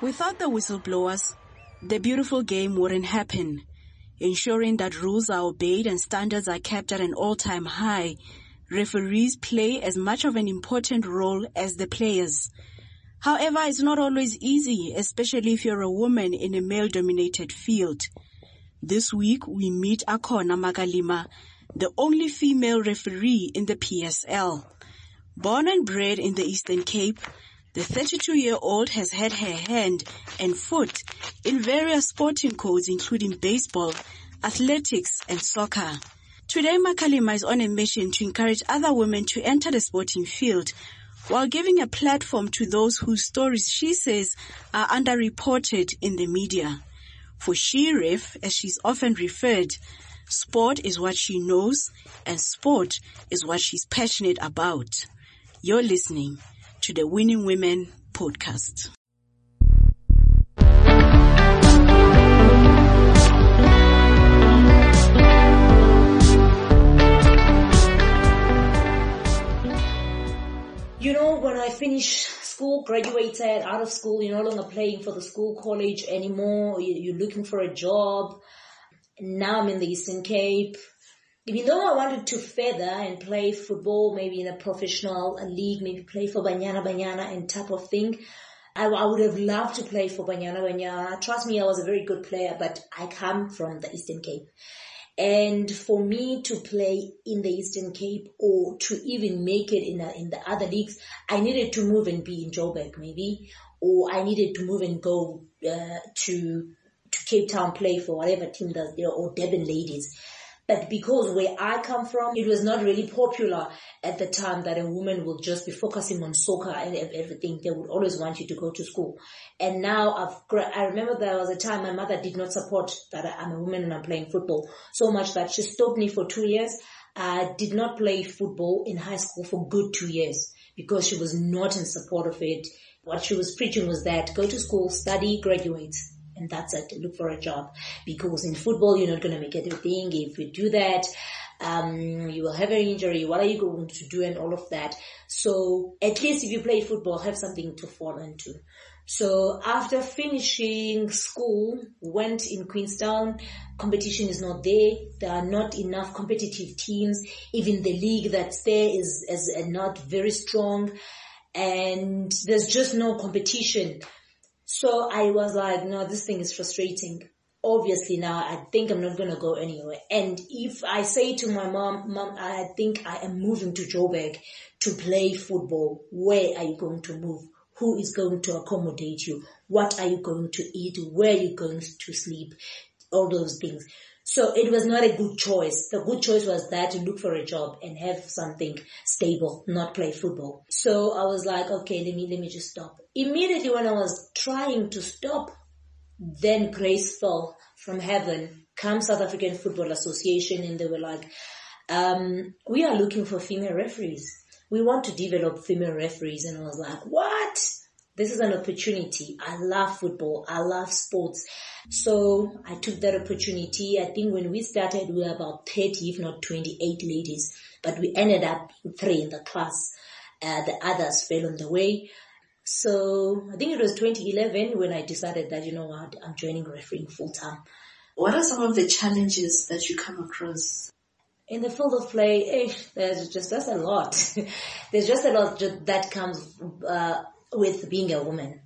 Without the whistleblowers, the beautiful game wouldn't happen. Ensuring that rules are obeyed and standards are kept at an all-time high, referees play as much of an important role as the players. However, it's not always easy, especially if you're a woman in a male-dominated field. This week, we meet Akhona Makalima, the only female referee in the PSL. Born and bred in the Eastern Cape, the 32-year-old has had her hand and foot in various sporting codes including baseball, athletics and soccer. Today, Makalima is on a mission to encourage other women to enter the sporting field while giving a platform to those whose stories she says are underreported in the media. For She-Ref, as she's often referred, sport is what she knows and sport is what she's passionate about. You're listening to the Winning Women podcast. You know, when I finished school, graduated out of school, you're no longer playing for the school college anymore. You're looking for a job. Now I'm in the Eastern Cape. Even though I wanted to feather and play football, maybe in a professional league, maybe play for Banyana and type of thing, I would have loved to play for Banyana. Trust me, I was a very good player, but I come from the Eastern Cape. And for me to play in the Eastern Cape or to even make it in the other leagues, I needed to move and be in Joburg maybe, or I needed to move and go to Cape Town, play for whatever team does there, or Durban Ladies. But because where I come from, it was not really popular at the time that a woman will just be focusing on soccer and everything. They would always want you to go to school. And now I remember there was a time my mother did not support that I'm a woman and I'm playing football so much that she stopped me for 2 years. I did not play football in high school for good 2 years because she was not in support of it. What she was preaching was that go to school, study, graduate. And that's it. Look for a job. Because in football, you're not going to make everything. If you do that, you will have an injury. What are you going to do and all of that? So at least if you play football, have something to fall into. So after finishing school, went in Queenstown. Competition is not there. There are not enough competitive teams. Even the league that's there is not very strong. And there's just no competition. So I was like, no, this thing is frustrating. Obviously now I think I'm not going to go anywhere. And if I say to my mom, I think I am moving to Joburg to play football, where are you going to move? Who is going to accommodate you? What are you going to eat? Where are you going to sleep? All those things. So it was not a good choice. The good choice was that to look for a job and have something stable, not play football. So I was like, okay, let me just stop. Immediately when I was trying to stop, then grace fell from heaven. Come South African Football Association, and they were like, we are looking for female referees. We want to develop female referees. And I was like, what? This is an opportunity. I love football. I love sports. So I took that opportunity. I think when we started, we were about 30, if not 28 ladies. But we ended up being 3 in the class. The others fell on the way. So I think it was 2011 when I decided that, you know what, I'm joining refereeing full time. What are some of the challenges that you come across? In the field of play, there's just a lot. There's just a lot that comes with being a woman.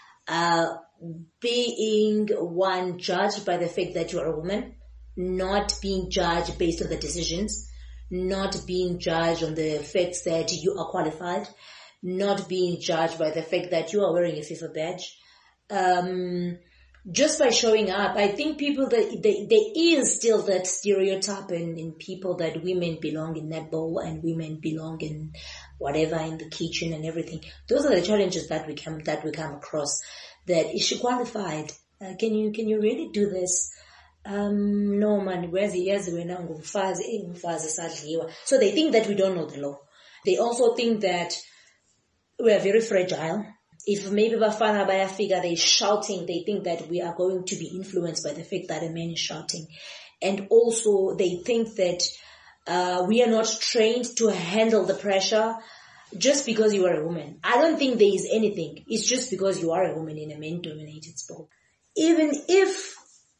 Being one judged by the fact that you are a woman, not being judged based on the decisions, not being judged on the facts that you are qualified, not being judged by the fact that you are wearing a FIFA badge. Just by showing up, I think people that there is still that stereotype in people that women belong in netball and women belong in whatever, in the kitchen and everything. Those are the challenges that we come across. That is she qualified? Can you really do this? No man, where's the years when I'm so they think that we don't know the law. They also think that we are very fragile. If maybe Bafana Bayafika, they're shouting, they think that we are going to be influenced by the fact that a man is shouting. And also they think that we are not trained to handle the pressure. just because you are a woman. I don't think there is anything. It's just because you are a woman in a men-dominated sport. Even if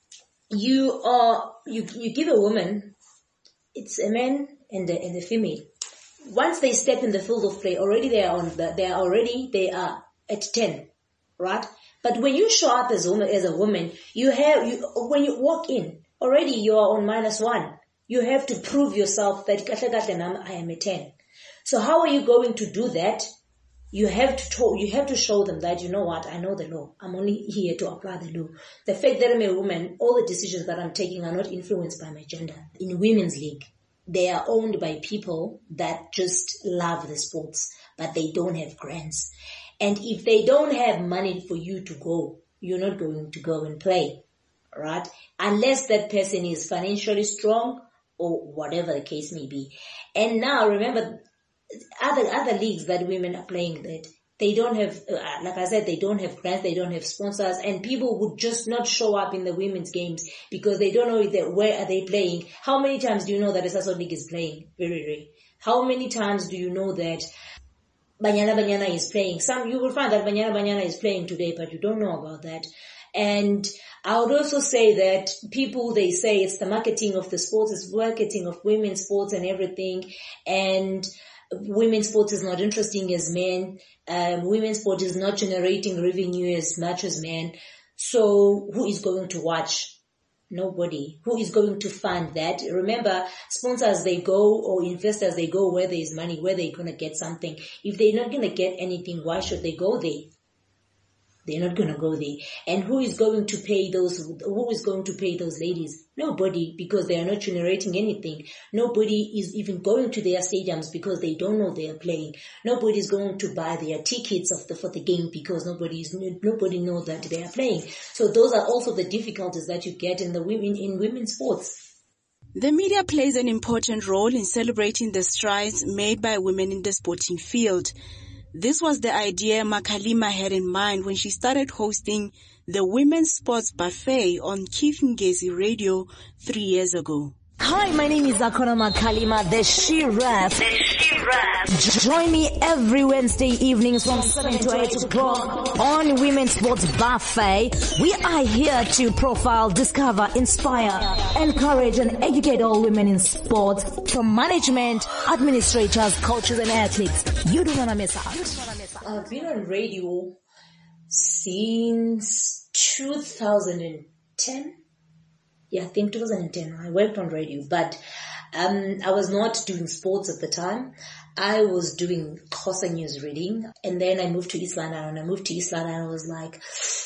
you give a woman, it's a man and a female. Once they step in the field of play, already they are at 10, right? But when you show up as a woman, when you walk in, already you are on -1. You have to prove yourself that I am a 10. So how are you going to do that? You have to show them that, you know what, I know the law. I'm only here to apply the law. The fact that I'm a woman, all the decisions that I'm taking are not influenced by my gender. In women's league, they are owned by people that just love the sports, but they don't have grants. And if they don't have money for you to go, you're not going to go and play, right? Unless that person is financially strong or whatever the case may be. And now remember, other leagues that women are playing, that they don't have, like I said, they don't have grants, they don't have sponsors, and people would just not show up in the women's games because they don't know where are they playing. How many times do you know that the Sasol League is playing? Very rare. How many times do you know that Banyana is playing? You will find that Banyana is playing today, but you don't know about that. And I would also say that people, they say it's the marketing of the sports, it's marketing of women's sports and everything, and women's sports is not interesting as men. Women's sport is not generating revenue as much as men. So who is going to watch? Nobody. Who is going to fund that? Remember, sponsors, they go, or investors, they go where there is money, where they're going to get something. If they're not going to get anything, why should they go there? They're not going to go there. And who is going to pay those ladies? Nobody, because they are not generating anything. Nobody is even going to their stadiums because they don't know they are playing. Nobody is going to buy their tickets for the game because nobody knows that they are playing. So those are also the difficulties that you get in women's sports. The media plays an important role in celebrating the strides made by women in the sporting field. This was the idea Makalima had in mind when she started hosting the Women's Sports Buffet on Keith Ngezi Radio 3 years ago. Hi, my name is Akona Makalima, the She-Ref. Join me every Wednesday evenings from 7 to 8 o'clock on Women's Sports Buffet. We are here to profile, discover, inspire, encourage and educate all women in sports, from management, administrators, coaches and athletes. You don't want to miss out. I've been on radio since 2010. Yeah, I think 2010. I worked on radio, but I was not doing sports at the time. I was doing Xhosa news reading, and then I moved to East London. When I moved to East London, I was like,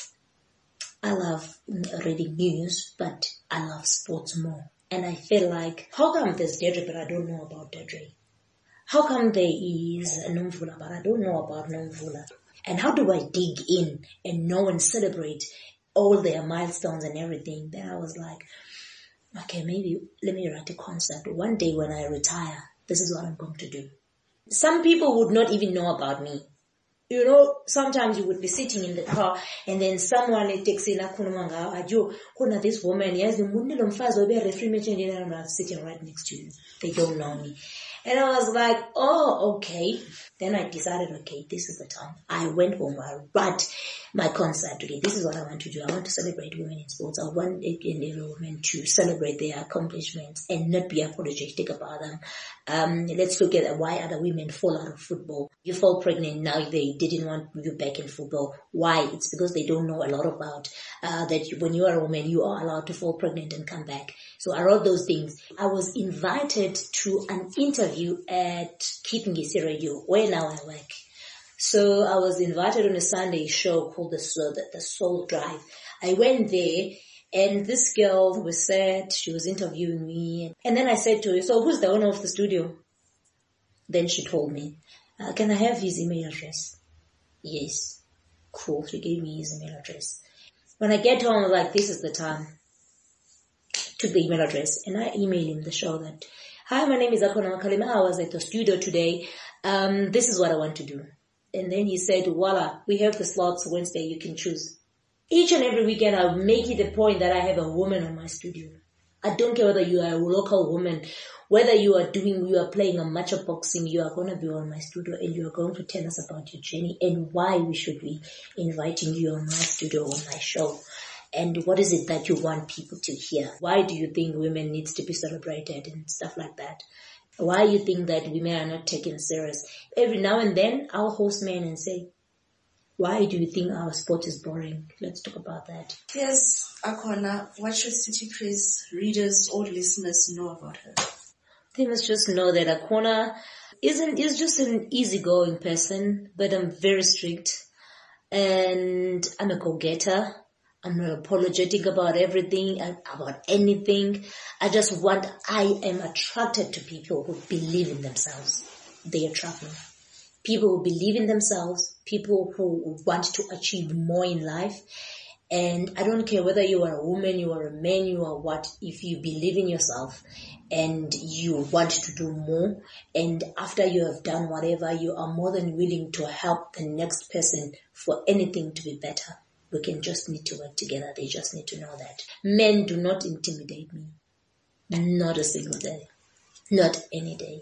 I love reading news, but I love sports more. And I feel like, how come there's Deirdre, but I don't know about Deirdre? How come there is Nomvula, but I don't know about Nomvula? And how do I dig in and know and celebrate all their milestones and everything? Then I was like, okay, maybe let me write a concept. One day when I retire, this is what I'm going to do. Some people would not even know about me. You know, sometimes you would be sitting in the car and then someone takes in kuna this woman, yes, the sitting right next to you. They don't know me. And I was like, oh, okay. Then I decided, okay, this is the time. I went home, I wrote my concept. Okay, this is what I want to do. I want to celebrate women in sports. I want every woman to celebrate their accomplishments and not be apologetic about them. Let's look at why other women fall out of football. You fall pregnant, now they didn't want you back in football. Why? It's because they don't know a lot about that when you are a woman, you are allowed to fall pregnant and come back. So I wrote those things. I was invited to an interview at Keith Ngezi Radio, where now I work. So I was invited on a Sunday show called the Soul Drive. I went there, and this girl was said, she was interviewing me. And then I said to her, so who's the owner of the studio? Then she told me, can I have his email address? Yes. Cool. She gave me his email address. When I get home, I was like, this is the time. Took the email address, and I emailed him the show that, hi, my name is Akona Makalima. I was at the studio today. This is what I want to do. And then he said, voila, we have the slots Wednesday, you can choose. Each and every weekend, I'll make it a point that I have a woman on my studio. I don't care whether you are a local woman, whether you are playing a match of boxing, you are going to be on my studio and you are going to tell us about your journey and why we should be inviting you on my studio, on my show. And what is it that you want people to hear? Why do you think women needs to be celebrated and stuff like that? Why you think that women are not taken serious? Every now and then I'll host men and say, why do you think our sport is boring? Let's talk about that. Yes, Akona, what should City Praise readers or listeners know about her? They must just know that Akona is just an easygoing person, but I'm very strict and I'm a go-getter. I'm not apologetic about everything, about anything. I am attracted to people who believe in themselves. They attract me. People who believe in themselves, people who want to achieve more in life. And I don't care whether you are a woman, you are a man, you are what, if you believe in yourself and you want to do more, and after you have done whatever, you are more than willing to help the next person for anything to be better. We can just need to work together. They just need to know that. Men do not intimidate me. Not a single day. Not any day.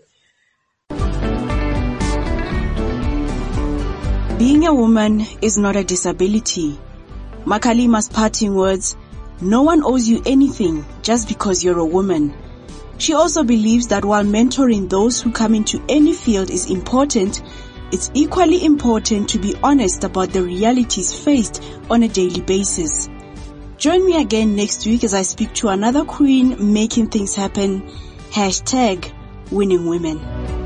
Being a woman is not a disability. Makalima's parting words, no one owes you anything just because you're a woman. She also believes that while mentoring those who come into any field is important, it's equally important to be honest about the realities faced on a daily basis. Join me again next week as I speak to another queen making things happen. #WinningWomen.